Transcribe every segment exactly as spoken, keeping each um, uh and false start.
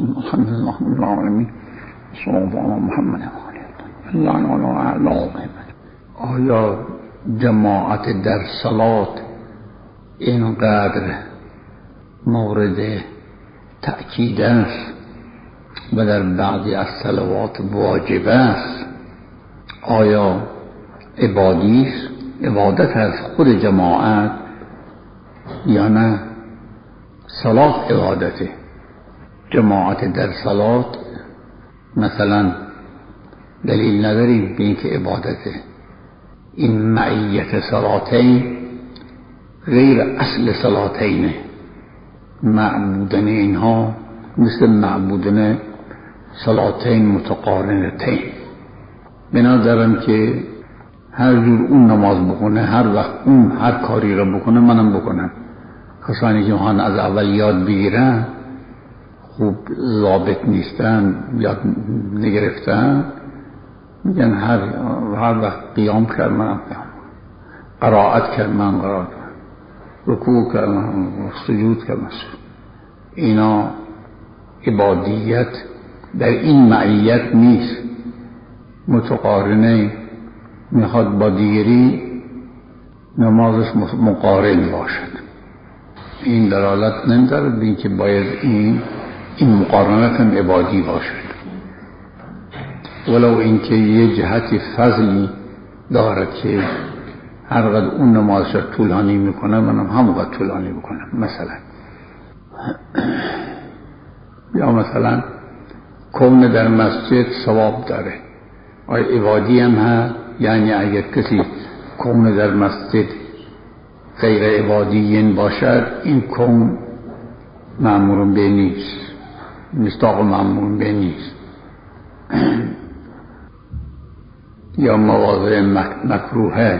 الحمد لله رب العالمین صلی الله علی محمد و آله الطاهرین. آیا جماعت در صلات اینقدر مورد تأکید است و در بعضی از صلوات واجب است؟ آیا عبادی است، عبادت از خود جماعت یا نه صلات عبادته؟ جماعت در صلات مثلا دلیل نداریم به اینکه عبادته. این معیت صلاتین غیر اصل صلاتینه. معبودن اینها مثل معبودن صلاتین متقارنتین. بنا دارم که هر جور اون نماز بکنه، هر وقت اون هر کاری را بکنه منم بکنم. کسانی که هان از اول یاد بگیرن، خوب ضابط نیستن، یاد نگرفتن، میگن هر هر وقت قیام کرد منم قیام، قرائت کرد من قرائت، رکوع کرد من سجود کرد من سجود. اینا عبادیت در این معیت نیست، متقارنه. میخواد با دیگری نمازش مقارن باشد. این دلالت نمیداره به اینکه باید این این مقارنت هم عبادی باشد، ولو اینکه یه جهت فضلی دارد که هر قدر اون نمازش طولانی میکنه منم هم قدر طولانی بکنم. مثلا یا مثلا کون در مسجد ثواب داره، آیا عبادی هم هست؟ یعنی اگر کسی کون در مسجد غیر عبادیین باشد، این کون مأمور به نیست، مصداق مأمور به نیست. یا مواضع مکروهه،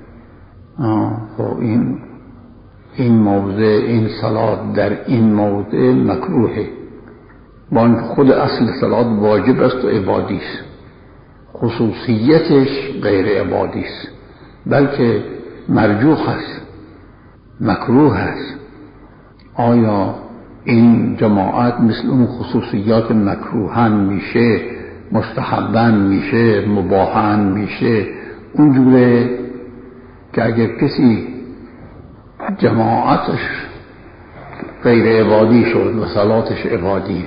خب این این موضع، این صلات در این موضع مکروهه، با اینکه خود اصل صلات واجب است و عبادی است، خصوصیتش غیر عبادی است، بلکه مرجوح است، مکروه است. آیا این جماعت مثل اون خصوصیات مکروهن میشه، مستحبن میشه، مباحن میشه؟ اونجوره که اگر کسی جماعتش غیر عبادی شد و صلاتش عبادی،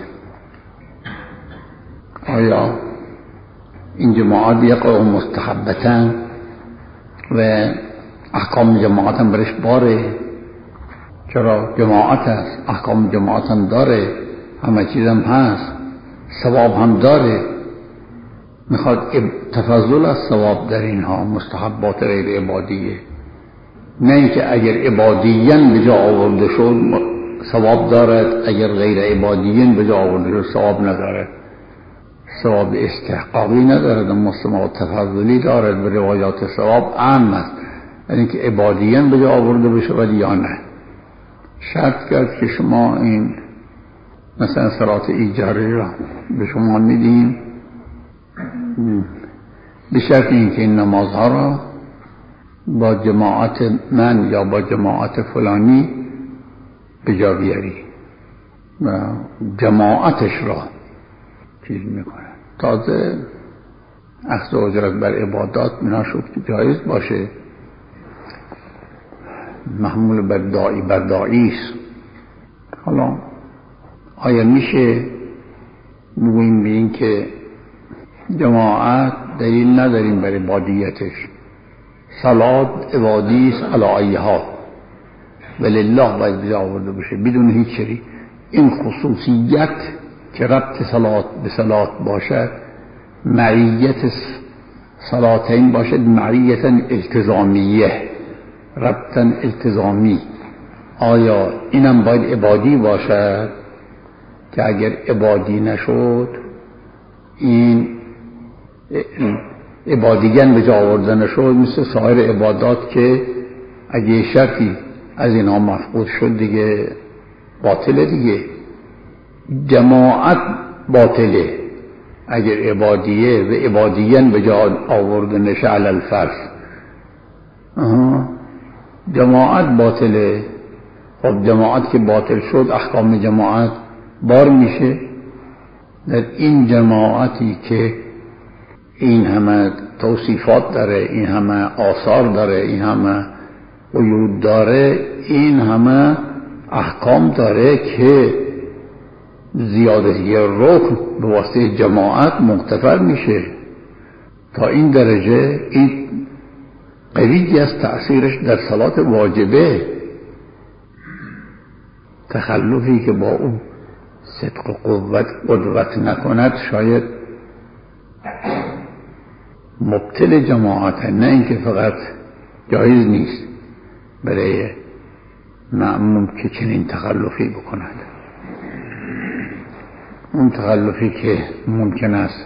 آیا این جماعت یقع مستحبتن و احکام جماعت هم برش باره؟ چرا جماعت هست، احکام جماعت هم داره، همه چیز هم هست، ثواب هم داره. میخواد تفضل از ثواب در اینها مستحبات غیر عبادیه، نه اینکه اگر عبادیین به جا آورده شد ثواب دارد، اگر غیر عبادیین به جا آورده شد ثواب ندارد. ثواب استحقاقی ندارد، اما ثواب تفضلی دارد. به روایات ثواب عام است، یعنی اینکه عبادیین به جا آورده بشود یا نه. شرط کرد که شما این مثلا صلات ایجاری را به شما میدیم به شرط اینکه این نمازها را با جماعت من یا با جماعت فلانی به جا بیاری و جماعتش را چیز میکنه. تازه اخذ اجرت بر عبادات مناسب که جایز باشه، محمول بر داعی بر داعی است. حالا آیا میشه بگوییم به این که جماعت دلیل نداریم بر عبادیتش، صلات عبادی است علی ایها ولله باید بجا آورده بشه بدون هیچ چیزی؟ این خصوصیت که ربط صلات به صلات باشد، معیت صلاتین باشد، معیتا التزامیه، ربطا التزامی. آیا اینم باید عبادی باشد که اگر عبادی نشد این عبادیگن به جا آورده نشد مثل سایر عبادات که اگه شرطی از اینها مفقود شد دیگه باطله دیگه. جماعت باطله اگر عبادیه و عبادیگن به جا آورده نشه علی الفرض. جماعت باطله. خب جماعت که باطل شد احکام جماعت بار میشه، در این جماعتی که این همه توصیفات داره، این همه آثار داره، این همه قیود داره، این همه احکام داره که زیادتی رکن به واسطه جماعت مغتفر میشه، تا این درجه این قوی است تأثیرش در صلات واجبه. تخلفی که با اون صدق و قوت قدرت نکند شاید مبطل جماعت، نه اینکه فقط جایز نیست برای مأموم که چنین تخلفی بکند. اون تخلفی که ممکن است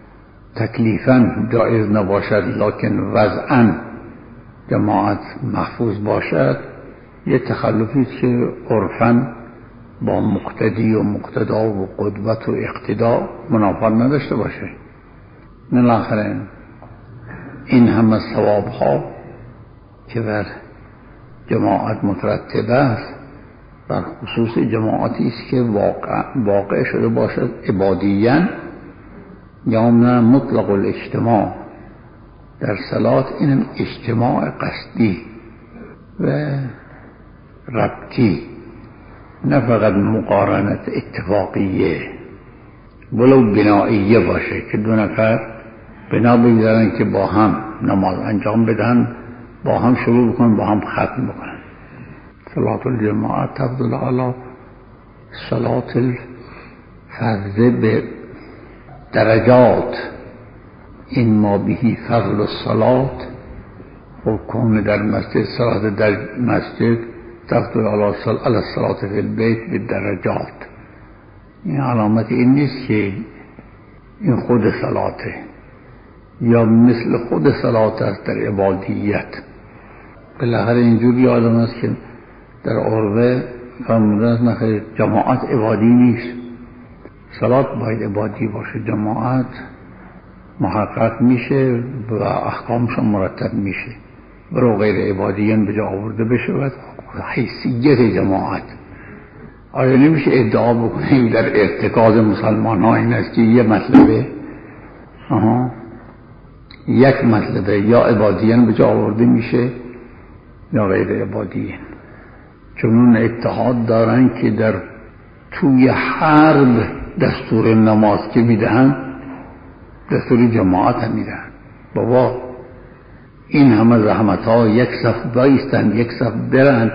تکلیفاً جایز نباشد لکن وضعاً جماعت محفوظ باشد، یه تخلفی که عرفاً با مقتدی و مقتدا و قدوت و اقتدا منافات نداشته باشه. بالاخره این همه ثواب ها که بر جماعت مترتب است بر خصوص جماعتی است که واقع, واقع شده باشد عبادیاً یا نه مطلق الاجتماع. در صلات این اجتماع قصدی و ربطی، نه فقط مقارنت اتفاقیه ولو بنائیه باشه که دو نفر بنا بگذارن که با هم نماز انجام بدن، با هم شروع بکنن، با هم ختم بکنن. صلات الجماعت تفضل علی صلات الفرد به درجات، این ما بهی فضل الصلات و کون در مسجد صلات در مسجد تفضل علی الصلات فی البیت به درجات. این علامت این نیست که این خود صلاته یا مثل خود صلات است در عبادیت. بالاخره اینجوری آدم است که در عربه فرموده است نخیر جماعت عبادی نیست، صلات باید عبادی باشه، جماعت محقق میشه و احکامش مرتب میشه، برو غیر عبادیان به جا آورده بشه و حیثیت جماعت. آیا نمیشه ادعا بکنیم در ارتکاز مسلمان ها این است که یه مطلبه آها یک مطلبه یا عبادیان به جا آورده میشه یا غیر عبادیان، چون اون اتحاد دارن که در توی حرب دستور نماز که میدهن دستور جماعت هم میدهن. بابا این همه زحمت ها یک صف بایستن یک صف برن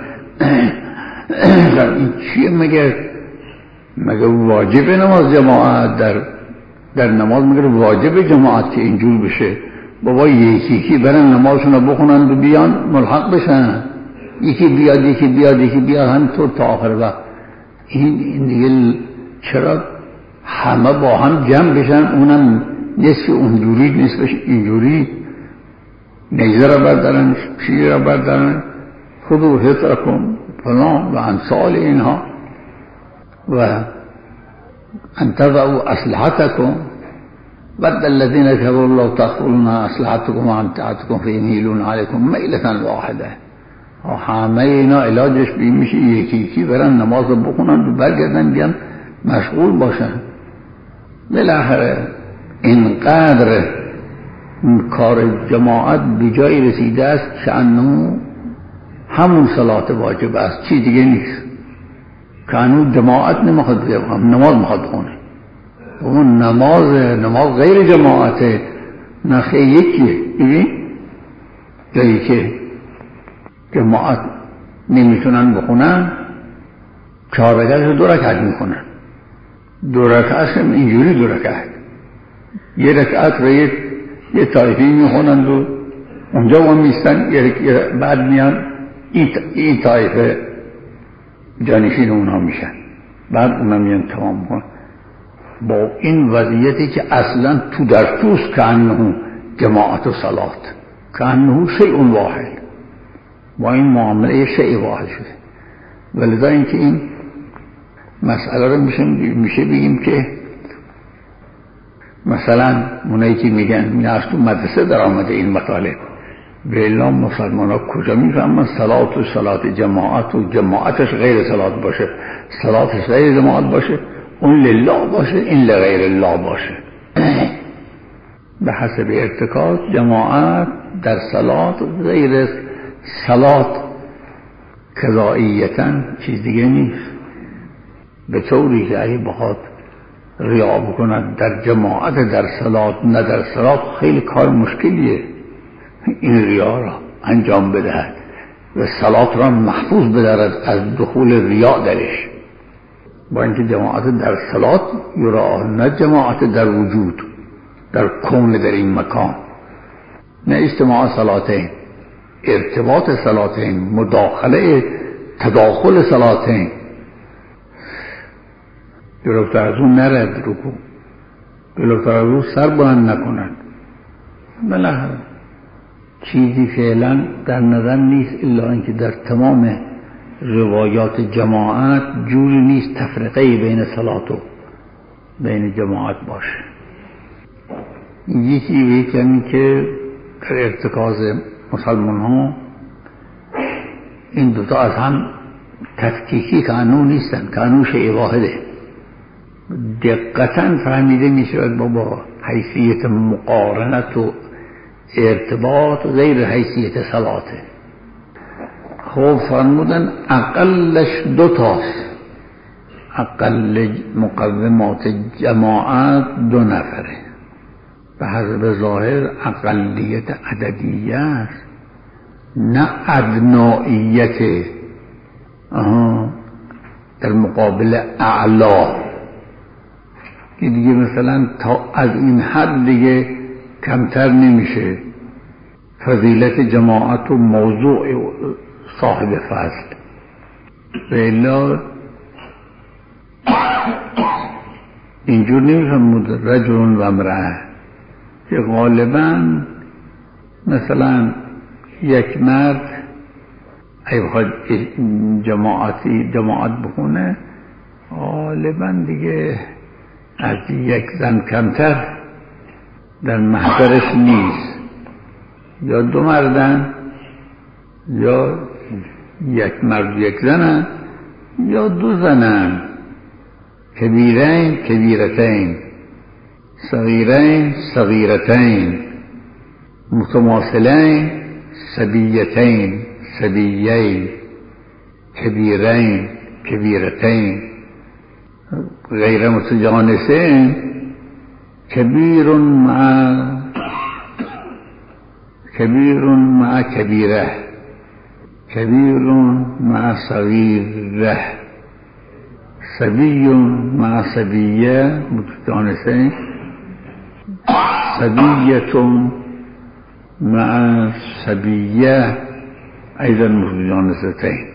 این چیه؟ مگر مگر واجب نماز جماعت در در نماز مگر واجب جماعت که اینجور بشه؟ بابا یکی یکی برن نمازشون رو بخونن و بیان ملحق بشن، یکی بیاد یکی بیاد یکی بیاد همینطور تا آخر وقت. این این دیگه چرا همه با هم جمع بشن، اونم نصف اونجوری نصفش اینجوری، نیزه را بردارن شیر را بردارن خودو حترکم فلان و امثال اینها و انتظروا اسلحتکم ود الذین کفروا الله تغفلون اسلحتکم و امتعتکم فیمیلون علیکم میلة واحده. همه اینا علاجش بین میشه یکی یکی برن نماز رو بخونن و برگردن بیان مشغول باشن. بالاخره اینقدر کار جماعت به جای رسیده است که انه همون صلات واجب است، چی دیگه نیست. که انو جماعت نمیخواد بیاد نماز میخواد بخونه، اون نماز نماز غیر جماعته، نخی یکیه. ببین جایی که جماعت نمیتونن بخونن چهار رکعت دو رکعت میکنن، دو رکعت هم اینجوری دو رکعت، یه رکعت رو یه, یه طایفی میخونند و اونجا هم میستن، بعد میان این طایفه جانشین اونها میشن، بعد اونها میان تمام میکنن. با این وضعیتی که اصلا تو در توست که انه جماعت و صلات که انه شیء واحد، با این معامله شیء واحد شده. ولذا اینکه این مسئله رو میشه میشه بگیم که مثلا اونایی که میگن این از تو مدرسه در آمده این مطالب، به اعلام مسلمان ها کجا میفهمن صلات و صلات جماعت و جماعتش غیر صلات باشه، صلاتش غیر جماعت باشه؟ اون لله باشه این لغیر الله باشه. به حسب ارتکاز جماعت در صلات و غیر صلات قضائیتا چیز دیگه نیست، به طوری که اگه بخواد ریا بکند در جماعت در صلات نه در صلات خیلی کار مشکلیه این ریا را انجام بدهد و صلات را محفوظ بدارد از دخول ریا درش، با اینکه جماعت در صلات یرا، نه جماعت در وجود در کون در این مکان، نه اجتماع صلاتین، ارتباط صلاتین، مداخله تداخل صلاتین. جلوتر از اون نرد رکوع، جلوتر از اون سر بلند نکند. بالاخره چیزی فعلا در نظر نیست الا اینکه در تمام روایات جماعت جوری نیست تفرقه بین صلات و بین جماعت باشه. یکی ویکنی که در ارتکاز مسلمان ها این دوتا از هم تفکیکی کانون نیستن، کانون شیء واحده. دقیقاً فهمیده می شود با حیثیت مقارنت و ارتباط و غیر حیثیت صلاته. خب فرمودن اقلش دو تاست، اقل مقومات جماعت دو نفره، به حسب ظاهر اقلیت عددیه است نه ادنائیت. آها در مقابل اعلا که دیگه مثلا تا از این حد دیگه کمتر نمیشه فضیلت جماعت و موضوع صاحب فضل. و الا اینجور نمیفهمود رجل و امرأه که غالبا مثلا یک مرد اگه بخواد جماعتی جماعت بکنه غالبا دیگه از یک زن کمتر در محضرش نیست، یا دو مردن یا یک مرد یک زنن یا دو زنن، کبیرین کبیرتین صغیرین صغیرتین متماثلین صبیتین صبیین کبیرین کبیرتین غیر متجانسین کبیر مع کبیر مع کبیره کبیر مع صغیره صبی مع صبیه متجانسین صبیت مع صبیه ایضا متجانستین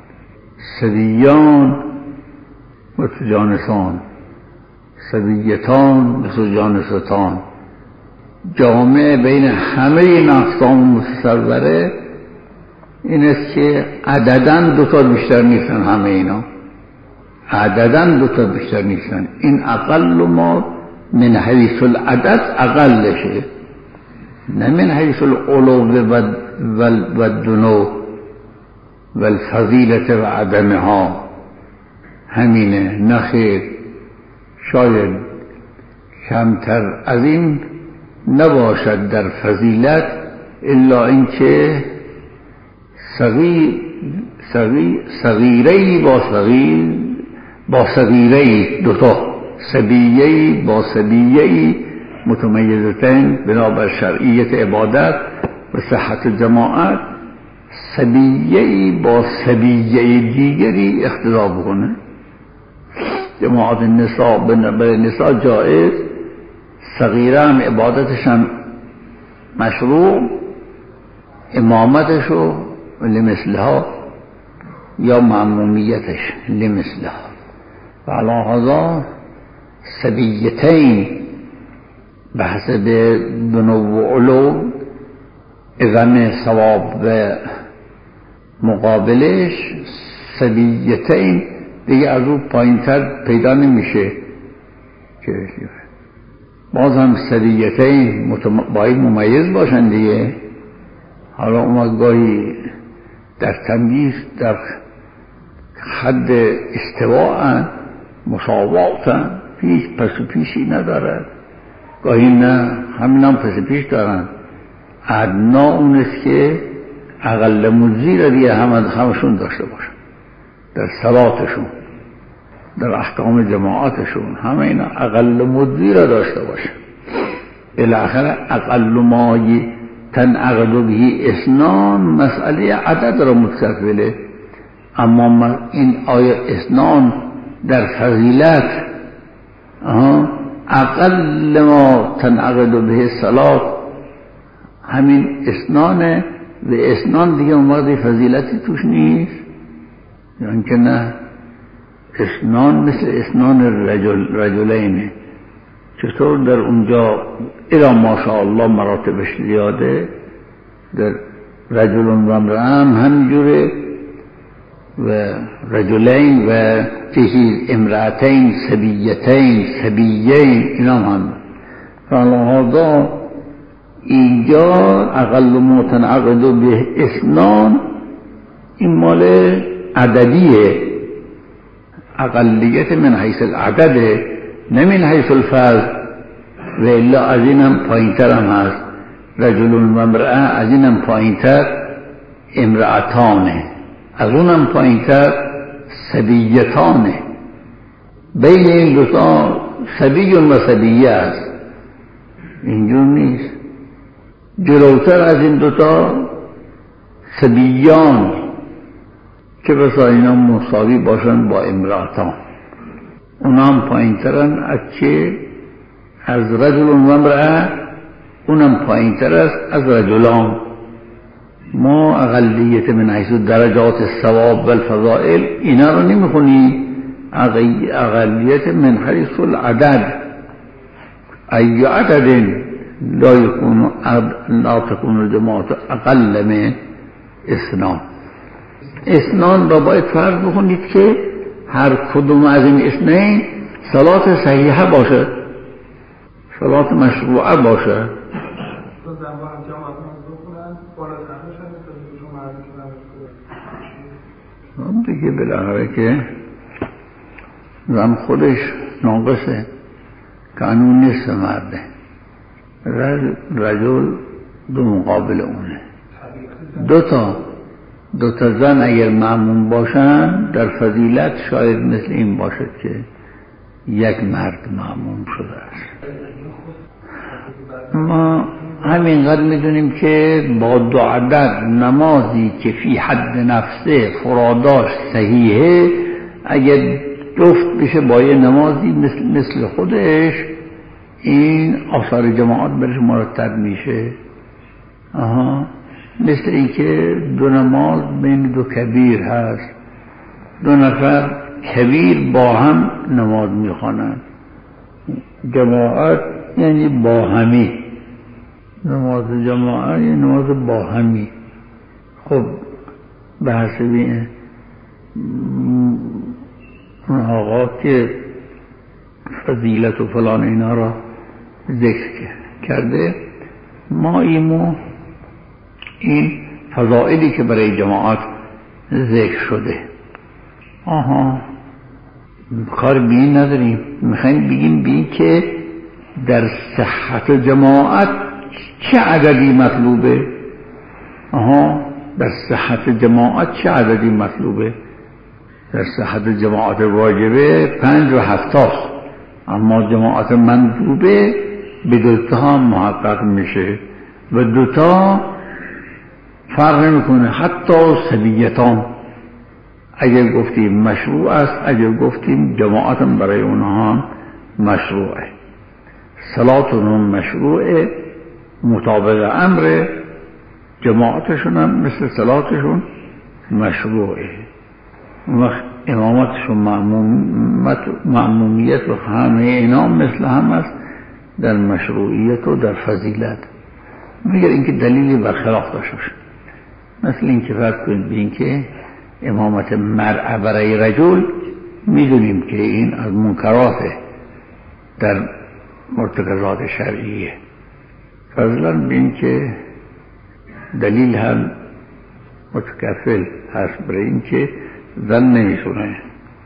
صبیان متجانسان صبیتان متجانستان. جامع بین همه این اقسام متصوره این است که عدداً دو تا بیشتر نیستن، همه اینا عدداً دو تا بیشتر نیستن. این اقل ما من حیث العدد اقلشه، نه من حیث العلو و الدنو و الفضیلت و عدمها. همینه، نخیر شاید کمتر از این نباشد در فضیلت الا اینکه صغیر صغیر صغیری با صغیر با صغیری دوتا صبیهی با صبیهی متمیزتین بنابر شرعیت عبادت و صحت جماعت صبیهی با صبیه دیگری اقتدا بکنه. جماعت النساء به نساء جائز، صغیره هم عبادتش هم مشروع، امامتش و لمثلها یا معمومیتش لمثلها. و علی هذا صبیتین به حسب دنو و علو اذن ثواب و مقابلش صبیتین دیگه از او پایینتر پیدا نمیشه که باز هم صبیتین متم... باید ممیز باشن دیگه. حالا اومد گاهی در تمییز در حد استواء مساواتن، هیچ پس و پیشی ندارد. گاهی نه همین هم پس و پیش دارن. ادنا اون است که اقل مجزی را دیگه همشون داشته باشن در صلاتشون، در احکام جماعتشون، همه اینا اقل مجزی را داشته باشن. بالاخره اقل ما تنعقد به اسنان مسئله عدد را متکفله. اما این آیا اسنان در فضیلت اقل ما تنعقد به صلات همین اسنانه و اسنان دیگه اون وقت فضیلتی توش نیست؟ یعنی که نه، اسنان مثل اسنان رجل رجلینه. چطور در اونجا الا ماشاءالله مراتبش زیاده، در رجل و امرأه هم همینجوره و رجلین و فیه امرأتین سبیتین سبیین اینا هم فلهذا اینجا اقل ما تنعقد به اسنان این مال عددیه، اقلیت من حیث العدد نه من حیث الفرد. و الا از اینم پایینتر هم هست، رجل و امرأه از اینم پایینتر امرأتانه، از اونم پایینتر سبیتانه. بین این دوتا سبی و سبیه است، اینجور نیست. جلوتر از این دوتا سبیان که بسا اینا مساوی باشن با امرأتان، اونا هم پایینترن از چه؟ از رجل و امرأه، اونم پایینتر است از رجلان. ما اقلیت من حیث درجات الثواب و الفضائل اینا رو نمیخونی، اقلیت من حیث العدد. ای عدد لا يكون لا تكون الجماعة اقل من اسنان. اسنان را باید فرض بکنید که هر کدوم از این اسنین صلات صحیحه باشه، صلات مشروعه باشه. دیگه بالاخره که زن خودش ناقصه، قانون نیست مرده. رجل دو مقابل اونه، دو تا دو تا زن اگر معموم باشن در فضیلت شاید مثل این باشد که یک مرد معموم شده است. ما همینقدر میدونیم که با دو عدد نمازی که فی حد نفسه فراداش صحیحه، اگر جفت بشه با یه نمازی مثل, مثل خودش، این آثار جماعت برش مرتب میشه. آها، مثل این که دو نماز بین دو کبیر هست، دو نفر کبیر با هم نماز میخوانند، جماعت یعنی با همی، نماز جماعت یعنی نماز با همی. خب به حسب اون آقا که فضیلت و فلان اینا را ذکر کرده، ما ایمو این فضائلی که برای جماعت ذکر شده، آها کار بی این نداریم. میخوایم بگیم بی که در صحت جماعت چه عددی مطلوبه. آها در صحت جماعت چه عددی مطلوبه؟ در صحت جماعت واجبه پنج و هفتاست، اما جماعت مندوبه به دوتا محقق میشه و دوتا فرق نمیکنه. حتی سبیتان اگر گفتیم مشروع است، اگر گفتیم جماعت برای اونها مشروعه، صلاتون مشروعه مطابق امر، جماعتشون هم مثل صلاتشون مشروعه. وقت امامتشون معمومیت و همه اینا مثل هم است در مشروعیت و در فضیلت، مگر اینکه دلیلی برخلاف داشته باشه. مثل اینکه فرض کنید به اینکه امامت مرأة برای رجل میدونیم که این از منکراته در مرتکزات شرعیه، فضلا به اینکه دلیل هم متکفل هست برای اینکه زن نمیتونه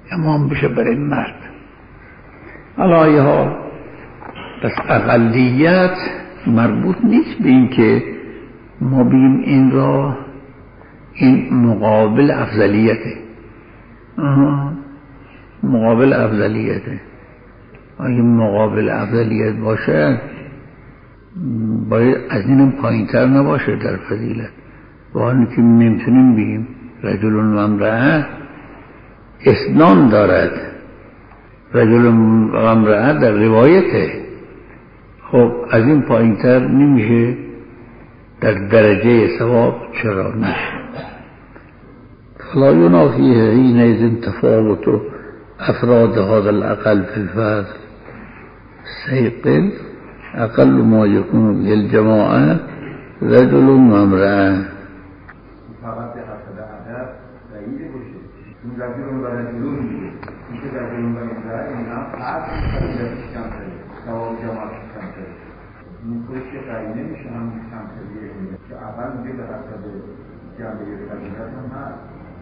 امام بشه برای مرد. حالا یه حال پس اقلیت مربوط نیست به این که ما بگیم این را این مقابل افضلیته. آها مقابل افضلیته. اگه مقابل افضلیت باشه باید از اینم پایین تر نباشه در فضیلت. با اینکه نمیتونیم بگیم رجل و امرأة اسنان دارد، رجل و امرأة در روایته، خب از این پایین تر نمیشه در درجه ثواب چرا نشه؟ فلا ينافيه حينئذ تفاوت افراد هذا الاقل في الفضل سيقل اقل ما يكون به الجماعه رجل و امرأة. فقط به حسب عدد بعیده باشه. اون رجل و رجلون میگه این که رجل و امرأة این هم فرد فضیلتش کمتره، ثواب جماعتش کمتره. این خودش که قرینه میشه هم کمتریه که اول میگه به حسب جنبه فضیلت هم هست.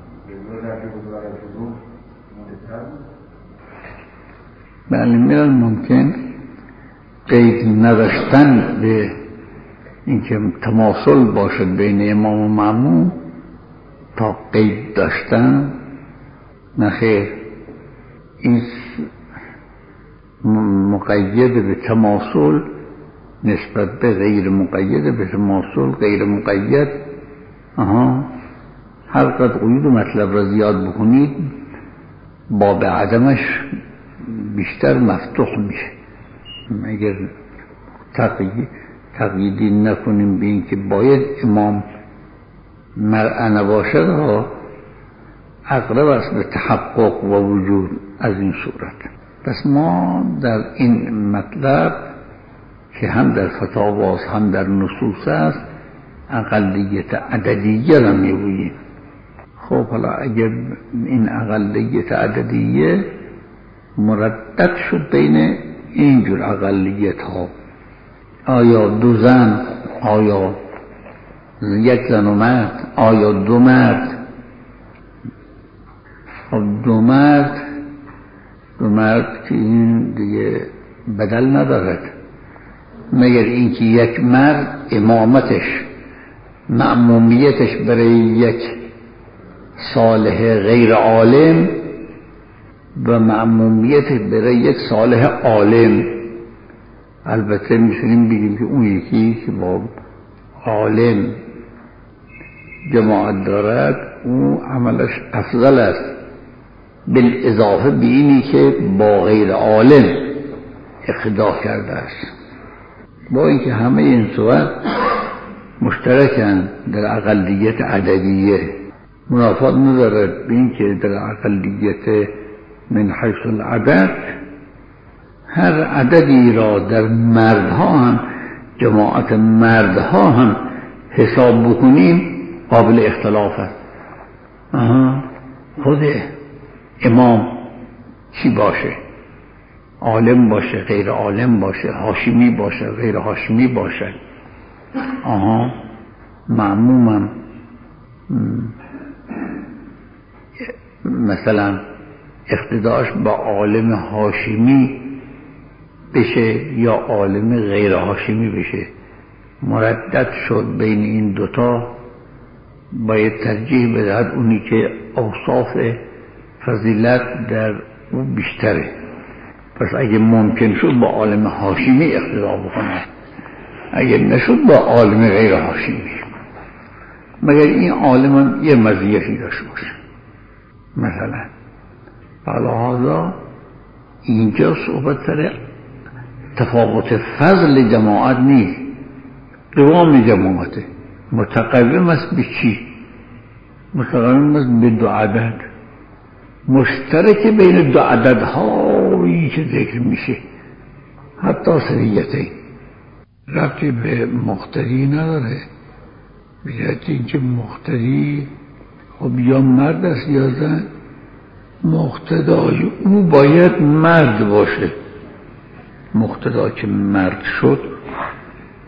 بله میرن ممکن قید نداشتن به اینکه تماثل باشد بین امام و مأموم تا قید داشتن نخیر، این مقید به تماثل نسبت به غیر مقید به تماثل غیر مقید. آها هر قد قید و مطلب را زیاد بکنید باب عدمش بیشتر مفتوح میشه. اگر تقیید تقییدی نکنیم به این که باید امام مرأة نباشد ها اقرب است به تحقق و وجود از این صورت. پس ما در این مطلب که هم در فتاواست هم در نصوص است اقلیت عددیه را میگوییم. خب حالا اگر این اقلیت عددیه مردد شد بین اینجور اقلیت ها، آیا دو زن، آیا یک زن و مرد، آیا دو مرد؟ خب دو مرد دو مرد که این دیگه بدل ندارد مگر اینکه یک مرد امامتش مأمومیتش برای یک صالح غیر عالم و مأمومیتش برای یک صالح عالم. البته میتونیم بگیم که اون یکی که با عالم جماعت دارد اون عملش افضل است بالاضافه به اینی که با غیر عالم اقتدا کرده است. با اینکه همه این صورت مشترکن در اقلیت عددیه، منافات ندارد به این که در اقلیت من حیث العدد هر عددی را در مردها هم جماعت مردها هم حساب بکنیم قابل اختلاف است. آها خود امام چی باشه؟ عالم باشه، غیر عالم باشه، هاشمی باشه، غیر هاشمی باشه. آها معمومم مثلا اقتداش با عالم هاشمی بشه یا عالم غیر هاشمی بشه، مردد شد بین این دوتا باید ترجیح بدهد اونی که اوصاف فضیلت در او بیشتره. پس اگه ممکن شد با عالم هاشمی اقتدا بکنه، اگه نشد با عالم غیر هاشمی، مگر این عالم هم یه مزیتی داشته باشه. مثلا حالا اینجا صحبت سر تفاوت فضل جماعت نیست، قوام جماعته متقوم است به چی؟ متقوم است به دو عدد مشترک بین دو عدد هایی که ذکر میشه، حتی سریعتین ربطی به مقتدی نداره. بیاید اینکه مقتدی خب یا مرد است یا زن، مقتدای او باید مرد باشه. مقتدا که مرد شد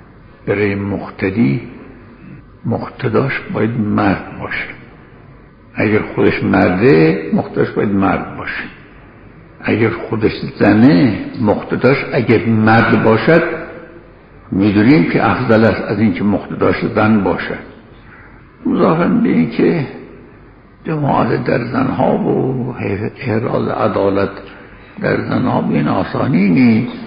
برای مقتدی مقتداش باید مرد باشه. اگر خودش مرده مقتداش باید مرد باشه، اگر خودش زنه مقتداش اگر مرد باشد میدونیم که افضل است از این که مقتداش زن باشد. مضافاً به این که جماعت در زنها و احراز عدالت در زنها به این آسانی نیست.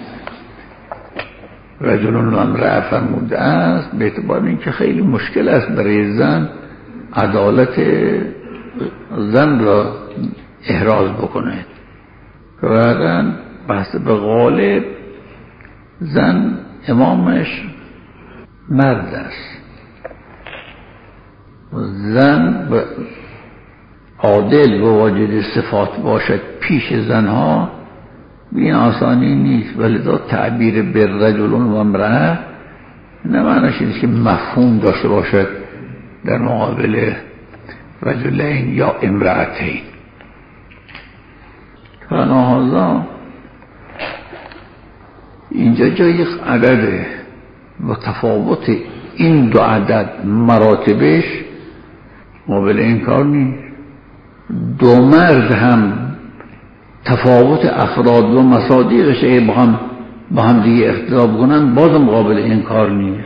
رجل و امرأة فرموده است به اعتبار این که خیلی مشکل است برای زن عدالت زن را احراز بکنه. واقعا بحث به غالب زن امامش مرد است. زن عادل و واجد صفات باشد پیش زنها بین آسانی نیست. ولذا تعبیر بر رجل و امرأة نه معنیش اینه که مفهوم داشته باشد در مقابل رجلین یا امرأتین. فنهازا اینجا جای عدده و تفاوت این دو عدد مراتبش قابل انکار نیست. دو مرد هم تفاوت افراد و مصادیقش با هم با هم دیگه اختلاف کنن بازم قابل انکار نیست.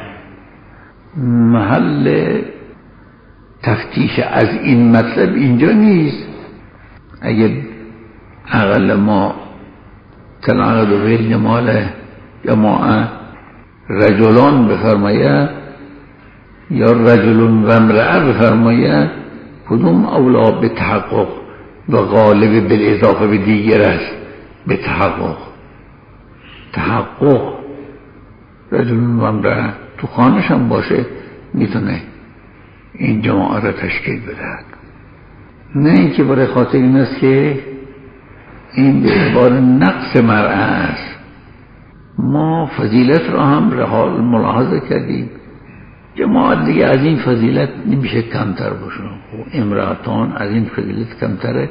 محل تفتیش از این مطلب اینجا نیست. اگر اقل ما تنعقد و غیر جمال جماعه رجلان بفرماید یا رجلون و امرأة بفرماید کدوم اولا به تحقق و غالب بالاضافه به دیگر است؟ به تحقق. تحقق رجلون و امرأة تو خانش هم باشه میتونه این جماعه را تشکیل بدهد. نه اینکه برای خاطر این است که این به اعتبار نقص مرأة است. ما فضیلت را هم حال ملاحظه کردیم. جماعت دیگه از این فضیلت نمیشه کمتر باشه. امرأتان از این فضیلت کمتره.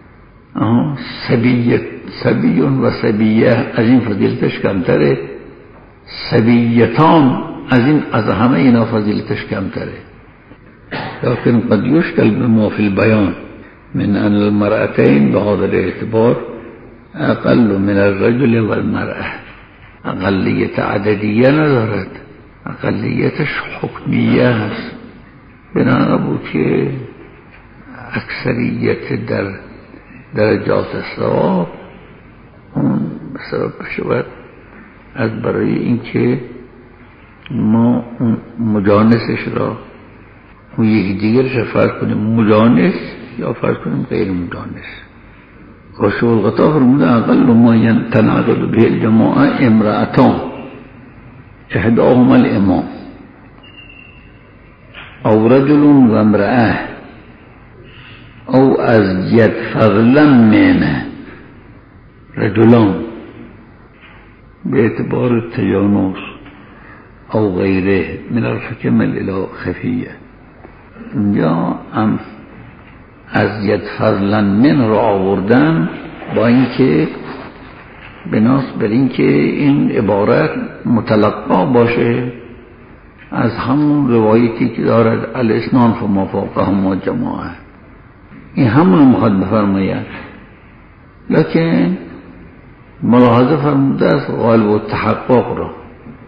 سبیت سبیون و سبیه از این فضیلتش کمتره. سبیتان از این از همه اینا فضیلتش کمتره. لكن قد يشكل بما في البيان من أن المرأتين بهذا الاعتبار أقل من الرجل والمرأة. أقلية عددية ندارد، أقليتش حكمية است. بنا بود که اکثریت در درجات ثواب اون سبب شود از برای اینکه ما مجانسش را و یکی دیگرش فرض کنیم مجانس یا فرض کنیم غیر مجانس. و شغلقطا فرموده اقل ما تنعقد به الجماعه امرأتان احداهما الامام او رجل و امرأة او ازید فضلا منه رجلان به اعتبار تجانس او غیره من الحکم الی خفیه. اینجا هم ازید فضلا من را آوردن با اینکه بناس بر اینکه این عبارت متلقا باشه از همون روایتی که دارد الاسنان فما فوقهما جماعه. این همون مخواد بفرماید، لکن ملاحظه فرموده است غالب و تحقق را.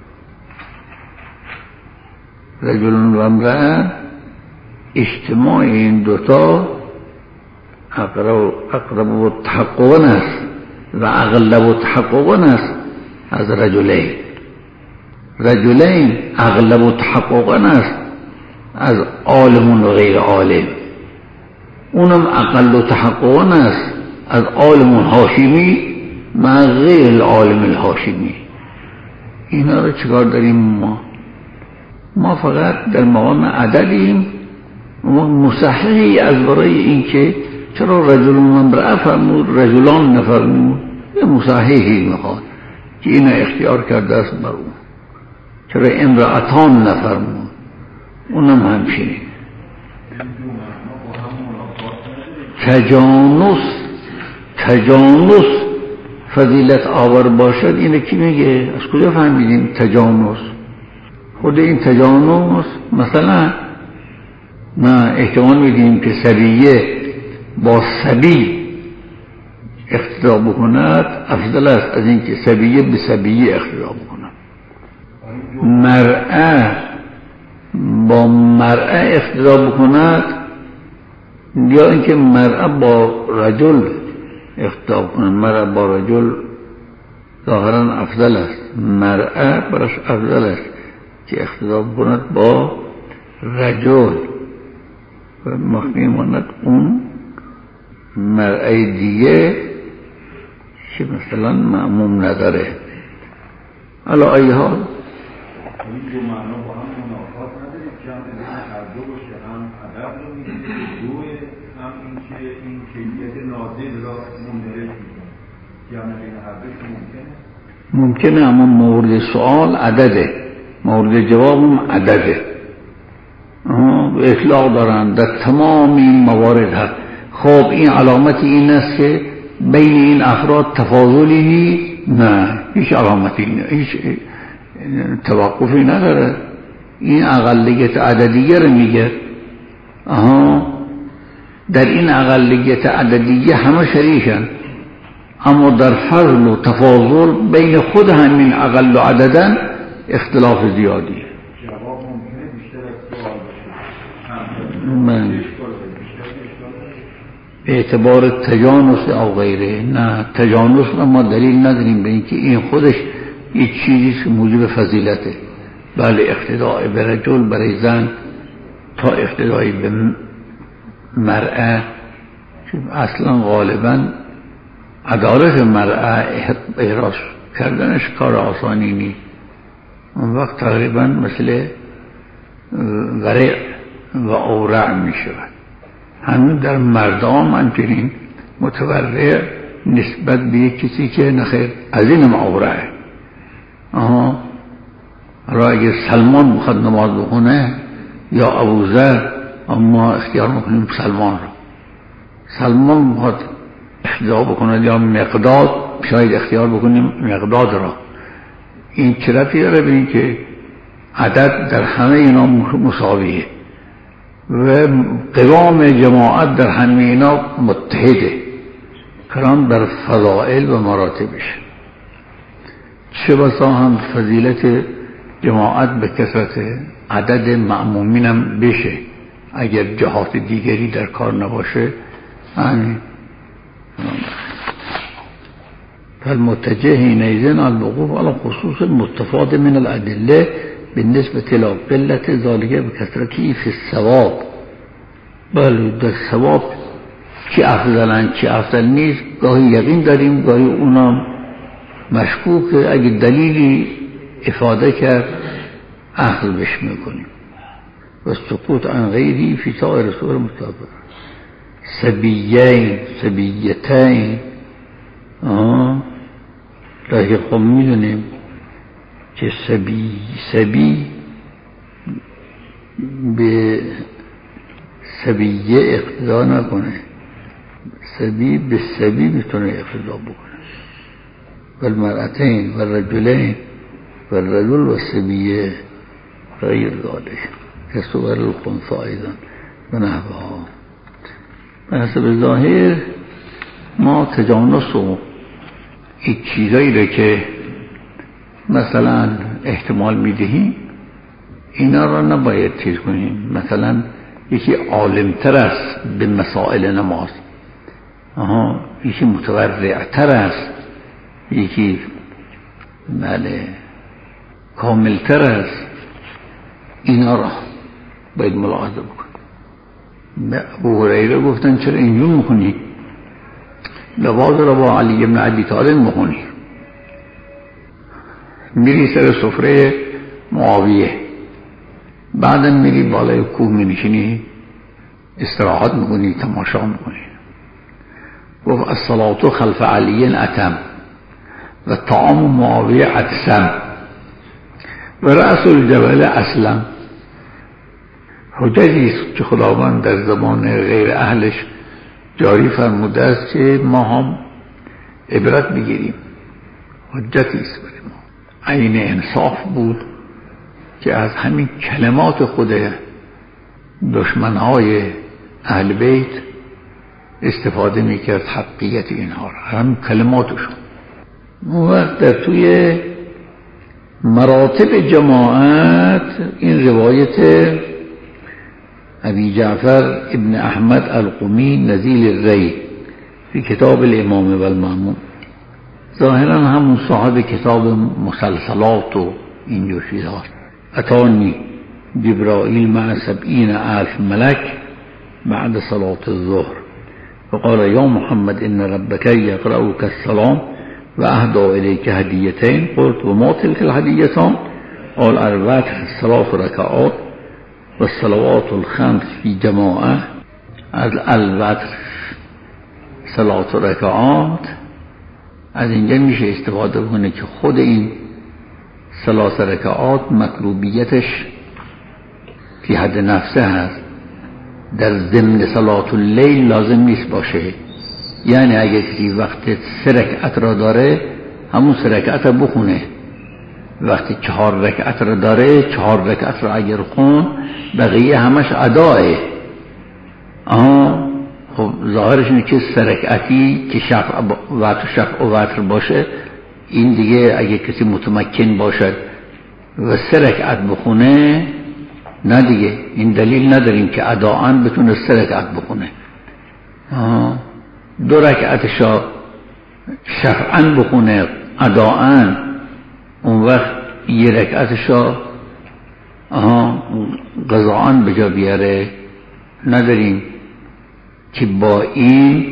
رجل و امرأة اجتماع این دوتا اقرب, اقرب و تحققن است و اغلب و تحققن است از رجلین. رجلین اغلب و تحققن است از عالم و غیر عالم. اونم اقل و تحققن است از عالم هاشمی مع غیر العالم الهاشمی. اینا رو چکار داریم ما؟ ما فقط در مقام عددیم. مصححی از برای این که چرا رجل و امرأة فرمود رجلان نفرمود، یه مصححی میخواد که اینا اختیار کرده است بر اون. چرا امرأتان نفرمود، اونم همچنین. تجانس تجانس فضیلت آور باشد اینه کی میگه؟ از کجا فهمیدیم تجانس؟ خود این تجانس مثلا نه احتمال میدیم که سبیه با سبی اقتدا بکند افضل است از اینکه سبیه به سبیه اقتدا بکند. مرأه با مرأه اقتدا بکند یا اینکه مرأه با رجل اقتدا بکند. مرأه با رجل ظاهرا افضل است، مرأه برش افضل است که اقتدا بکند با رجل و مخفی ماند اون مرأه دیگه که مثلا معموم نداره. علی ای حال این دو معنا با هم منافات نداره، جمع بین هر دو باشه، هم ادب رو میگه دوه، هم این که این کیفیت نازل را مندرج میکنه. جمع بین هر دوش ممکنه؟ ممکنه، اما مورد سوال عدده، مورد جوابم عدده. اطلاق دارن در تمام این موارد هست. خب این علامت این است که بین این افراد تفاضلی نه، هیچ علامتی نه، هیچ توقفی نداره. این اقلیت عددیه رو میگه. آها در این اقلیت عددیه همه شریکن، اما در فضل و تفاضل بین خود همین اقل و عددن اختلاف زیادی. جواب ممکنه بیشتر از سوال باشه. من به اعتبار تجانس او غیره، نه تجانس ما دلیل نداریم به اینکه این خودش یک چیزی که موجب فضیلته. بله اقتداء به رجل برای زن تا اقتداء به مرأه اصلا غالبا عدالت مرأه احراز کردنش کار آسانی نیست. اون وقت تقریبا مثل ورع و اورع می شود. همین در مردم همچنین متورع نسبت به یک کسی که نخیر از این اورعه. آها را اگر سلمان بخواد نماز بخونه یا ابوذر، اما اختیار میکنیم سلمان رو. سلمان بخواد اختیار بکنه یا مقداد، شاید اختیار بکنیم مقداد را. این چرتی داره به این که عدد در همه اینا مساویه و قوام جماعت در همه اینا متحده، کران در فضائل و مراتبش. چه بسا هم فضیلت جماعت به کثرت عدد مأمومین هم بشه اگر جهات دیگری در کار نباشه. همین فالمتجه حينئذ الوقوف على خصوص المستفاد من الأدلة بالنسبة إلى قلة ذلك بكثرته في الثواب. بله در ثواب چی افضلن چی افضل نیست گاهی یقین داریم، گاهی اونم مشکوکه. اگه دلیلی افاده کرد اخذ بش میکنیم. و سقوط عن غیری فی سائر صور مستقبل. سبیین سبیتین آه راهی خب میدونیم که سبی سبی به سبیه اقتدا نکنه، سبی به سبی میتونه اقتدا بکنه. والمرأتین والرجلین والرجل والسبیه غیر ذالک كصور الخنثى ایضا و نحوها. به حسب ظاهر ما تجانس و این چیزایی رو که مثلا احتمال میدهیم اینا را نباید چیز کنیم. مثلا یکی عالمتر است به مسائل نماز، آها یکی متورعتر است، یکی بله کاملتر است. اینا را باید ملاحظه بکنیم. به ابو هریره گفتن چرا اینجور میکنی؟ لباس را با علی بن ابی طالب میخونی. میری سر سفره معاویه، بعدم میری بالای کوه مینشینی استراحت میکنی، تماشا میکنی. گفت الصلاة خلف علی اتم و طعام معاویه اتسم و رأس الجبل اسلم. حجتی است که خداوند در زمان غیر اهلش جاری فرموده است که ما هم عبرت بگیریم. حجتی است برای ما. عین انصاف بود که از همین کلمات خود دشمنهای اهل بیت استفاده میکرد حقیقت اینها را، هم کلماتشون. اون وقت در توی مراتب جماعت این روایت ابی جعفر ابن احمد القمی نزیل الری فی کتاب الامام و المأمون، ظاهرا همون صاحب کتاب مسلسلات و اینجور چیزها. اتانی جبرائیل مع سبعین الف ملک بعد صلاة الظهر فقال یا محمد ان ربك يقرأك السلام واهدى اليك هديتين قلت وما تلك الهديتان قال الوتر ثلاث ركعات والصلوات الخمس في جماعة. از الوتر ثلاث رکعات از اینجا میشه استفاده کنه که خود این ثلاث رکعات مطلوبیتش فی حد نفسه هست، در ضمن صلاة اللیل لازم نیست باشه. یعنی اگه کسی وقت سه رکعت را داره همون سه رکعت را بخونه، وقتی چهار رکعت را داره چهار رکعت را اگر خون بقیه همش اداه. آها خب ظاهرش اینه که سه رکعتی که شفع و شفع و وتر باشه، این دیگه اگه کسی متمکن باشد و سه رکعت بخونه نه دیگه، این دلیل نداریم که اداءً بتونه سه رکعت بخونه. آها دو رکعتشا شفعاً بخونه اداءً، اون وقت یه رکعتشا آها قضاءً به جا بیاره. نداریم که با این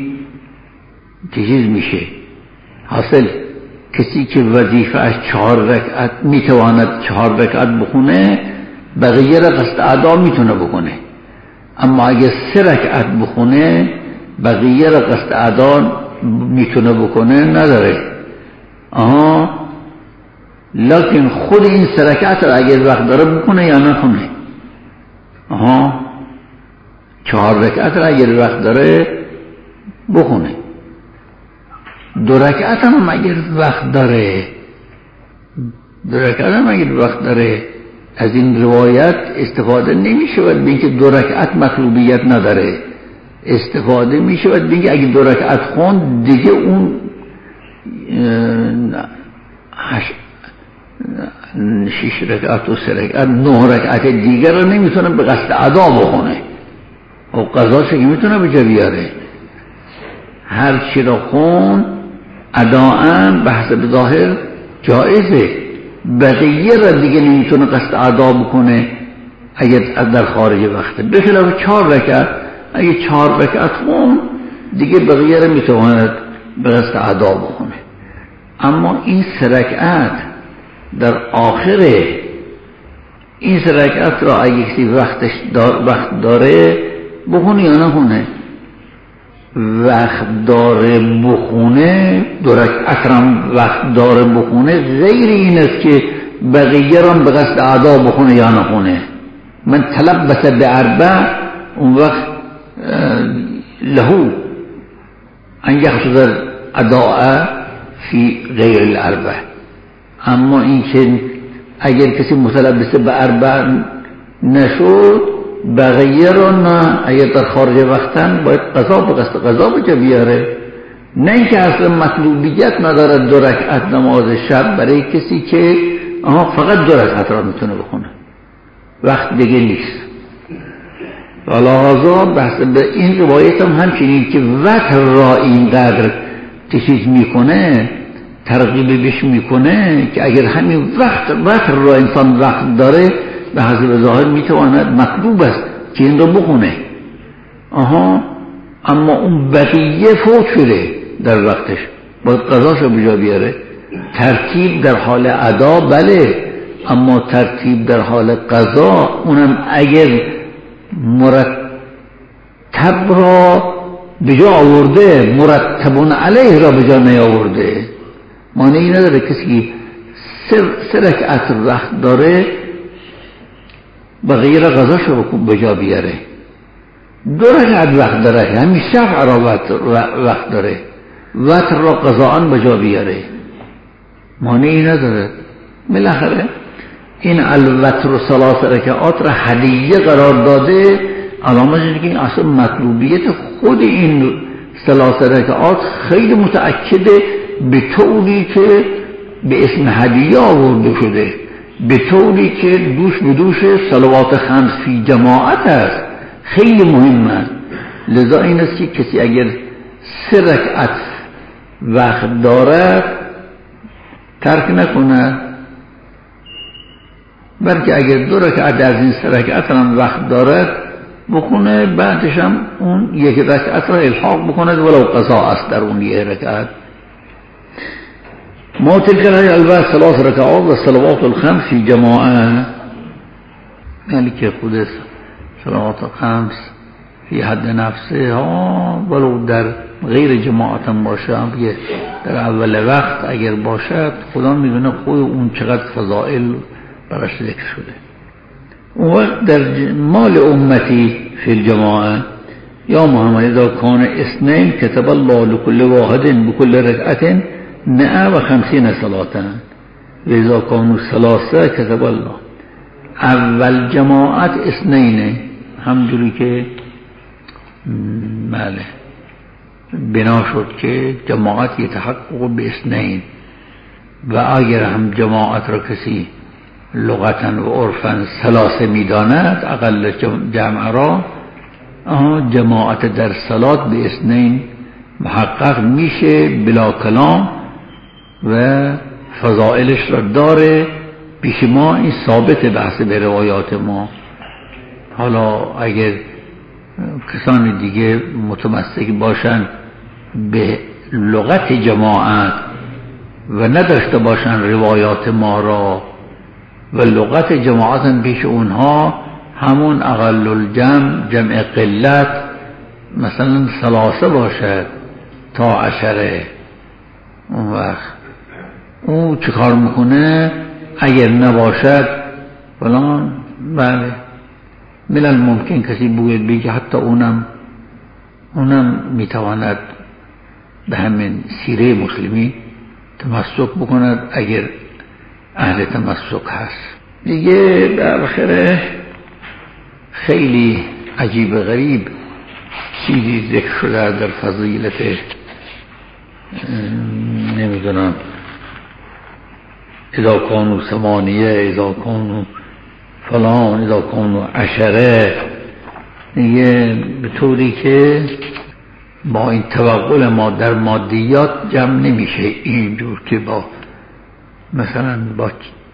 که چیز میشه حاصل کسی که وظیفه از چهار رکعت میتواند چهار رکعت بخونه بقیه را قصد ادا میتونه بکنه، اما اگه سه رکعت بخونه بقیه را قصد ادا میتونه بکنه نداره. آها لکن خود این سه رکعت را اگه وقت داره بکنه یا نکنه. آها چهار رکعت را اگر وقت داره بخونه، دو رکعت هم اگر وقت داره دو رکعت هم اگر وقت داره. از این روایت استفاده نمی شود به اینکه دو رکعت مطلوبیت نداره، استفاده می شود به اینکه اگر دو رکعت خوند دیگه اون شش رکعت و سه رکعت نه رکعت دیگر رو نمیتونه به قصد ادا بخونه و قضاشه که میتونه به جا بیاره. هر چی را خون اداءً به حسب ظاهر جایزه، بقیه را دیگه نمیتونه قصد ادا بکنه اگر در خارج وقته. به خلاف چهار رکعت اگه چهار رکعت خون دیگه بقیه را میتواند به قصد ادا بکنه. اما این سه رکعت در آخر این سه رکعت را اگه کسی وقتش دار وقت داره بخونه یا نخونه، وقت داره بخونه دو رکعت را وقت داره بخونه غیر این است که بقیه را به قصد ادا بخونه یا نخونه. من تلبس به اربع اون وقت لهو ان یخصد اداء فی غیر الاربع. اما این که اگر کسی متلبس به اربع نشد بقیه را نه، اگر در خارج وقتن باید قضا به قصد قضا به جا بیاره. نه اینکه اصلا مطلوبیت ندارد دو رکعت نماز شب برای کسی که آها فقط دو رکعت را میتونه بخونه وقت دیگه نیست. لذا بحث به این روایت هم همچنین که وتر را اینقدر چیز میکنه ترغیب بش میکنه که اگر همین وقت وقت را انسان وقت داره به حسب ظاهر میتواند مطلوب است که این را بخونه. آها اما اون بقیه فوت شده در وقتش باید قضاش رو بجا بیاره. ترتیب در حال ادا بله، اما ترتیب در حال قضا اونم اگر مرتب را بجا آورده مرتبون علیه را بجا نیاورده مانعی نداره. کسی سه رکعت وقت داره بقیه را قضاش رو بجا بیاره، دو رکعت وقت داره همین شفع را وقت داره وتر را قضاءً بجا بیاره مانعی نداره. بالاخره این الوتر و ثلاث رکعات را هدیه قرار داده علامت اینه که اصلا مطلوبیت خود این ثلاث رکعات خیلی متأکده، به طوری که به اسم هدیه آورده شده، به طوری که دوش به دوش صلوات خمس فی جماعت است، خیلی مهم است. لذا این است که کسی اگر سه رکعت وقت دارد ترک نکنه، بلکه اگر دو رکعت از این سه رکعت هم وقت دارد بخونه، بعدش هم اون یک رکعت را الحاق بکند ولو قضا است در اون یک رکعت. ما تلك البته ثلاث رکعات و صلوات الخمس فی جماعه، یعنی که خود صلوات خمس فی حد نفسه ها ولو در غیر جماعت هم باشه، در اول وقت اگر باشد خدا میدونه خود اون چقدر فضائل براش ذکر شده. و در مال امتی فی الجماعه یا محمد اذا کان اثنین کتب الله لكل واحد بكل رکعت مئة و خمسین صلاتا و اذا کانوا ثلاثه کتب الله. اول جماعت اثنینه، همجوری که بله بنا شد که جماعت یتحقق به اثنین، و اگر هم جماعت را کسی لغتا و عرفا ثلاثه میداند اقل جمع را، جماعت در صلات به اثنین محقق میشه بلا کلام و فضائلش را داره. پیش ما این ثابت بحث به روایات ما. حالا اگر کسان دیگه متمسک باشن به لغت جماعت و نداشته باشن روایات ما را، و لغت جماعت پیش اونها همون اقل الجمع جمع قلت مثلا ثلاثه باشد تا عشره، اون وقت اون چه کار میکنه؟ اگر نباشد فلان، بله من الممکن کسی بوید بگه حتی اونم اونم میتواند به همین سیره مسلمی تمسک بکند اگر اهل تمسک هست. دیگه در آخره خیلی عجیب غریب چیزی ذکر شده در فضیلت نمیدونم اذا کانوا ثمانیه اذا کانوا فلان اذا کانوا عشره، دیگه به طوری که با این توقل ما در مادیات جمع نمیشه، اینجور که با مثلا با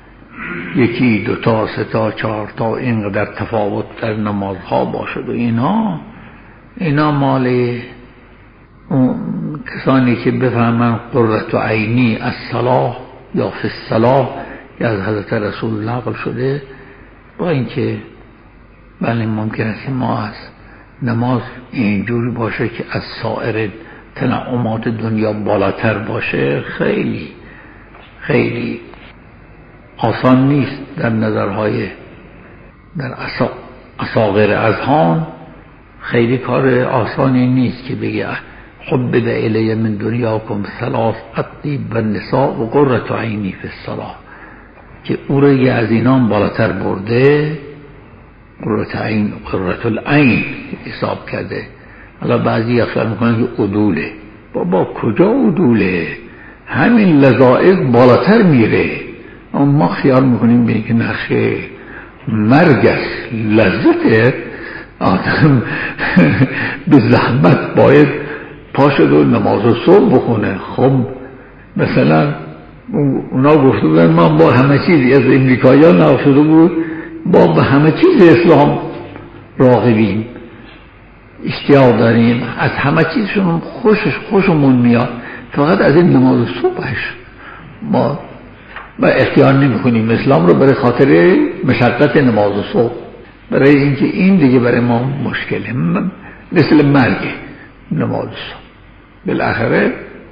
یکی دو تا سه تا چهار تا اینقدر تفاوت در نمازها باشد و اینا اینا مال اون کسانی که بفهمن قرة عینی الصلاة یا فی الصلاة که از حضرت رسول نقل شده. با اینکه بله ممکن است ما از نماز اینجوری باشه که از سایر تنعمات دنیا بالاتر باشه، خیلی خیلی آسان نیست در نظرهای در اصاغر اذهان، خیلی کار آسانی نیست که بگه حبب الی من دنیاکم ثلاث الطیب و النساء و قرة عینی فی الصلاة، که او را یه از اینان بالاتر برده، قرة عین قرة العین حساب کرده. حالا بعضی اخلاق میکنن که عدوله، بابا کجا عدوله؟ همین لذائذ بالاتر میره، اما ما خیال میکنیم به که نخه مرگ است، لذت آدم به زحمت باید پاشد و نماز صبح بخونه. خب مثلا اونا گفته بودن ما با همه چیزی از امریکایی ها نافده بود، با به همه چیز اسلام راغبیم، اشتیاق داریم، از همه چیزشون خوشش خوشمون میاد، فقط از این نماز صبحش ما با اختیار نمی کنیم اسلام رو برای خاطر مشقت نماز صبح، برای اینکه این دیگه برای ما مشکله، مثل مرگ نماز صبح. بالاخره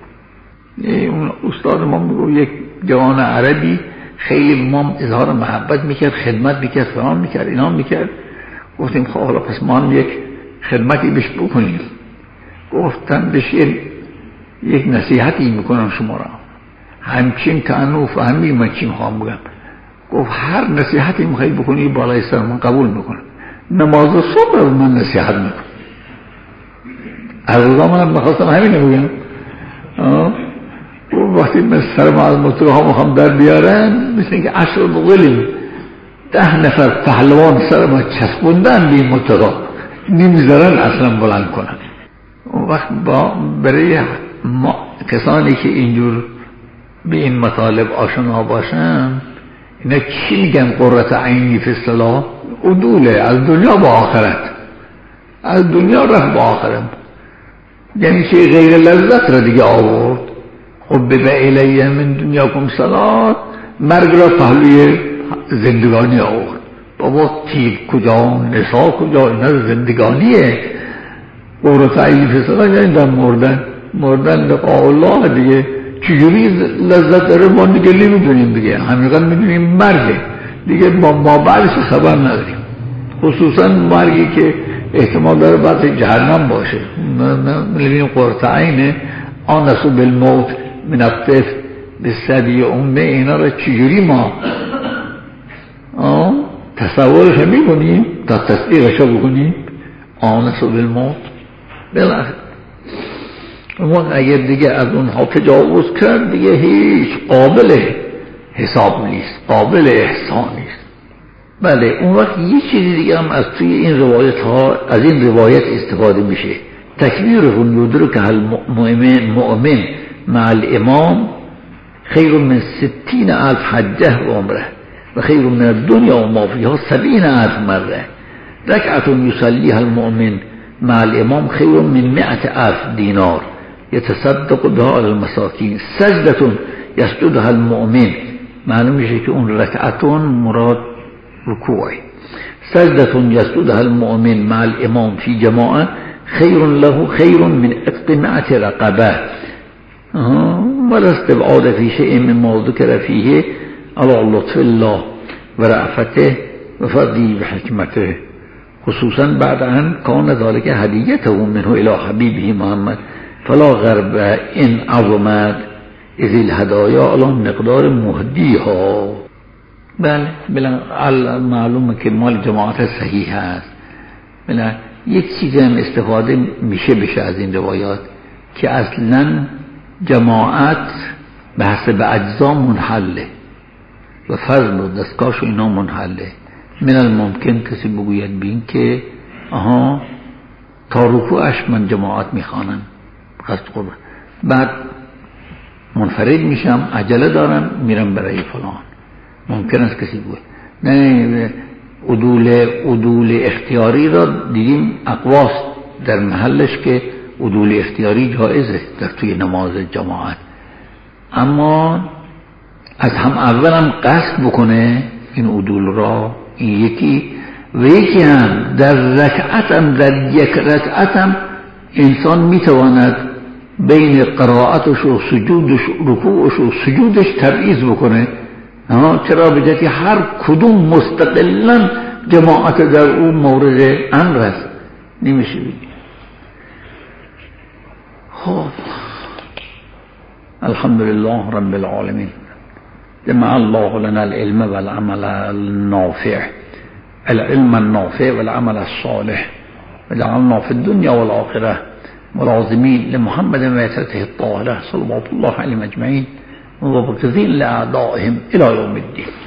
اون استاد ما میگو یک جوان عربی خیلی ما اظهار محبت میکرد، خدمت میکرد، فلان میکرد، اینا میکرد. گفتیم خب حالا پس ما هم یک خدمتی بهش بکنیم. گفتن بهش یک نصیحتی میکنم شما را، همچین که انو فهمی من چی میخوام بگم. گفت هر نصیحتی میخوایی بکنی بالای سر من قبول میکنم، نماز صبح رو من نصیحت میکنم. از روزا منم بخواستم همینه بگم. وقتی من سرم از مطلقه ها میخوام در بیارن مثل اینکه عشر بغلیم ده نفر پهلوان سرم چسبوندن بی مطلقه نمیذارن اصلا بلند کنن. اون وقت با برای ما کسانی که اینجور به این مطالب آشنا باشن اینا چی میگن قرة عینی فی الصلاة؟ عدوله از دنیا با آخرت، از دنیا رفت با آخرت، یعنی چه غیر لذت را دیگه آورد. خب به الیه من دنیاکم صلاة، مرگ را پهلوی زندگانی آورد. بابا تیر کجا، نسا کجا، اینا زندگانیه. قرة عینی فی الصلاة یعنی در مردن، مردن لقاء الله دیگه. چجوری لذت داره ما دیگه نمیدونیم دیگه، همینقدر میدونیم مرگه دیگه، ما, ما بعدش خبر نداریم. خصوصا مرگی که احتمال داره بعد جهنم باشه. میبینیم قرة عین آنسو بالموت من الطفل بسبی امه، اینا را چجوری ما تصورش میکنیم تا تصدیقش بکنیم؟ آنسو بالموت بالاخره اون اگر دیگه از اونها تجاوز کرد دیگه هیچ قابل حساب نیست، قابل احسان نیست. بله اون وقت یه چیزی دیگه هم از توی این روایت ها، از این روایت استفاده میشه. تکبیرهم یدرک المؤمن مؤمن مع الامام خیر من ستین الف حجه و عمره و خیر من الدنیا و ما فیها سبعین الف مره. رکعت یصلیها المؤمن مع الامام خیر من مئة الف دینار یتصدق بها علی المساکین. سجدة یسجدها المؤمن، معلوم میشه که اون رکعتون مراد رکوعی. سجدة یسجدها المؤمن مع الامام فی جماعه خیر له خیر من عتق مئة رقبه ولا استبعاد فی شیء مما ذکر فیه علی لطف الله و رأفته و فضله و حکمته، خصوصا بعد ان کان ذلك هدیته منه الی حبیبه محمد فلا غرب این عظمت از الهدایا علی مقدار مهدیها. بله بله معلومه که مال جماعت صحیح هست. بله یک چیز هم استفاده میشه بشه از این روایات که اصلا جماعت به حسب اجزا منحله و فضل و دستگاهش و اینا منحله. من الممکن کسی بگوید بین که آها تا رکوعش من جماعت میخوانم قصد قربان، بعد منفرد میشم عجله دارم میرم برای فلان. ممکن است کسی بگوید نه عدول عدول اختیاری را دیدیم اقواس در محلش که عدول اختیاری جایزه در توی نماز جماعت، اما از هم اولم قصد بکنه این عدول را، این یکی و یکی هم در رکعتم در یک رکعتم انسان میتواند بین قرائتش و سجودش رکوعش و سجودش تبعیض بکنه. چرا؟ به جهتی هر کدوم مستقلا جماعت در اون مورد امر است نمیشه بگی. خب الحمدلله رب العالمین، جمع الله لنا العلم والعمل النافع، العلم النافع والعمل الصالح، وجعلنا في الدنيا والآخرة ملازمين لمحمد وعترته الطاهرة صلوات الله عليهم أجمعين ومبغضين لأعدائهم إلى يوم الدين.